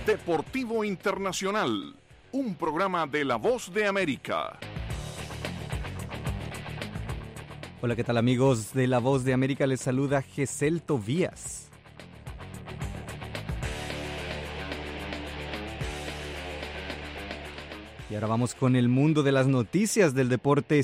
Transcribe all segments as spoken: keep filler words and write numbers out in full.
Deportivo Internacional, un programa de La Voz de América. Hola, ¿qué tal amigos de La Voz de América? Les saluda Gesel Tobías. Y ahora vamos con el mundo de las noticias del deporte.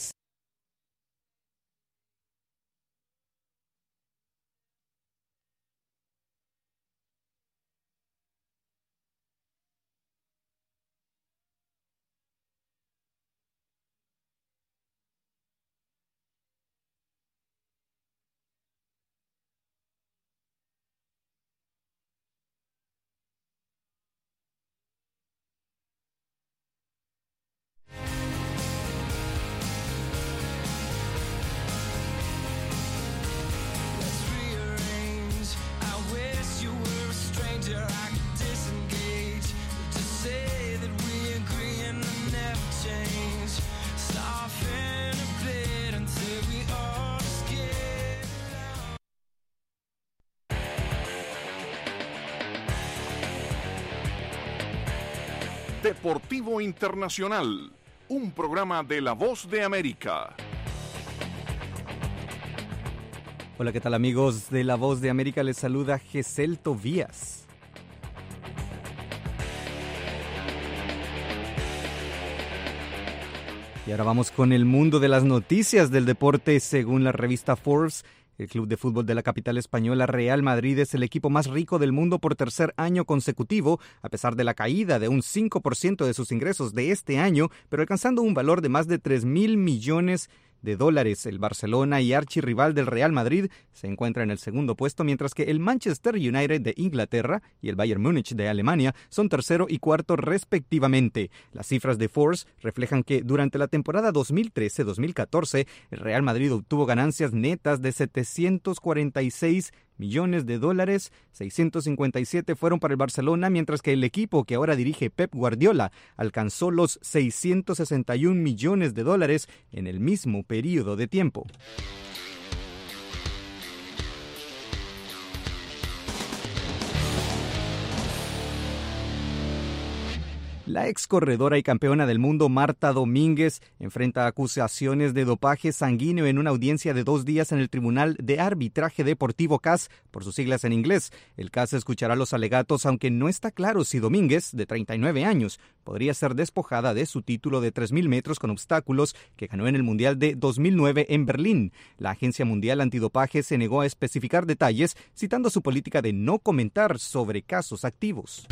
Deportivo Internacional, un programa de La Voz de América. Hola, ¿qué tal amigos de La Voz de América? Les saluda Gesel Tobías. Y ahora vamos con el mundo de las noticias del deporte. Según la revista Forbes, el club de fútbol de la capital española, Real Madrid, es el equipo más rico del mundo por tercer año consecutivo, a pesar de la caída de un cinco por ciento de sus ingresos de este año, pero alcanzando un valor de más de tres mil millones de dólares. El Barcelona y archirrival del Real Madrid se encuentra en el segundo puesto, mientras que el Manchester United de Inglaterra y el Bayern Múnich de Alemania son tercero y cuarto respectivamente. Las cifras de Forbes reflejan que durante la temporada dos mil trece dos mil catorce el Real Madrid obtuvo ganancias netas de setecientos cuarenta y seis millones de dólares, seiscientos cincuenta y siete fueron para el Barcelona, mientras que el equipo que ahora dirige Pep Guardiola alcanzó los seiscientos sesenta y un millones de dólares en el mismo periodo de tiempo. La ex corredora y campeona del mundo Marta Domínguez enfrenta acusaciones de dopaje sanguíneo en una audiencia de dos días en el Tribunal de Arbitraje Deportivo C A S, por sus siglas en inglés. El C A S escuchará los alegatos, aunque no está claro si Domínguez, de treinta y nueve años, podría ser despojada de su título de tres mil metros con obstáculos que ganó en el Mundial de dos mil nueve en Berlín. La Agencia Mundial Antidopaje se negó a especificar detalles, citando su política de no comentar sobre casos activos.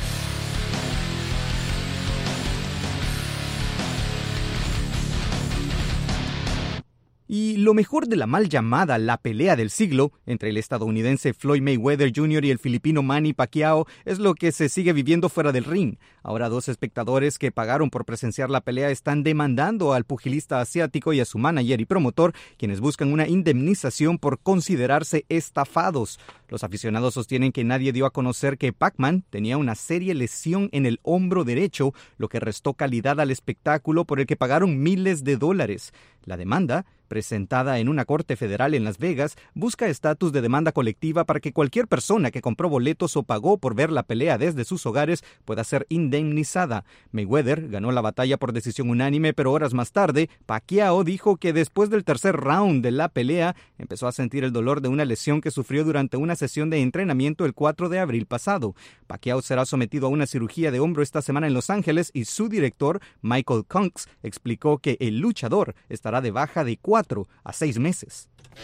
Y lo mejor de la mal llamada la pelea del siglo entre el estadounidense Floyd Mayweather junior y el filipino Manny Pacquiao es lo que se sigue viviendo fuera del ring. Ahora dos espectadores que pagaron por presenciar la pelea están demandando al pugilista asiático y a su manager y promotor, quienes buscan una indemnización por considerarse estafados. Los aficionados sostienen que nadie dio a conocer que Pacman tenía una seria lesión en el hombro derecho, lo que restó calidad al espectáculo por el que pagaron miles de dólares. La demanda, presentada en una corte federal en Las Vegas, busca estatus de demanda colectiva para que cualquier persona que compró boletos o pagó por ver la pelea desde sus hogares pueda ser indemnizada. Mayweather ganó la batalla por decisión unánime, pero horas más tarde, Pacquiao dijo que después del tercer round de la pelea, empezó a sentir el dolor de una lesión que sufrió durante una sesión de entrenamiento el cuatro de abril pasado. Pacquiao será sometido a una cirugía de hombro esta semana en Los Ángeles y su director, Michael Kunks, explicó que el luchador estará de baja de cuatro a seis meses.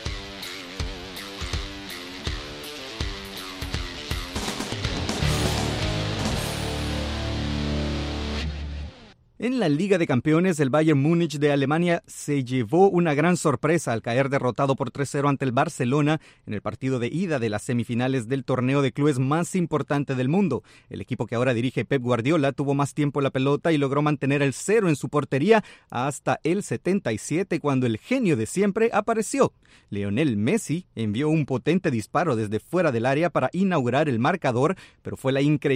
En la Liga de Campeones, el Bayern Múnich de Alemania se llevó una gran sorpresa al caer derrotado por tres cero ante el Barcelona en el partido de ida de las semifinales del torneo de clubes más importante del mundo. El equipo que ahora dirige Pep Guardiola tuvo más tiempo la pelota y logró mantener el cero en su portería hasta el setenta y siete, cuando el genio de siempre apareció. Lionel Messi envió un potente disparo desde fuera del área para inaugurar el marcador, pero fue la increíble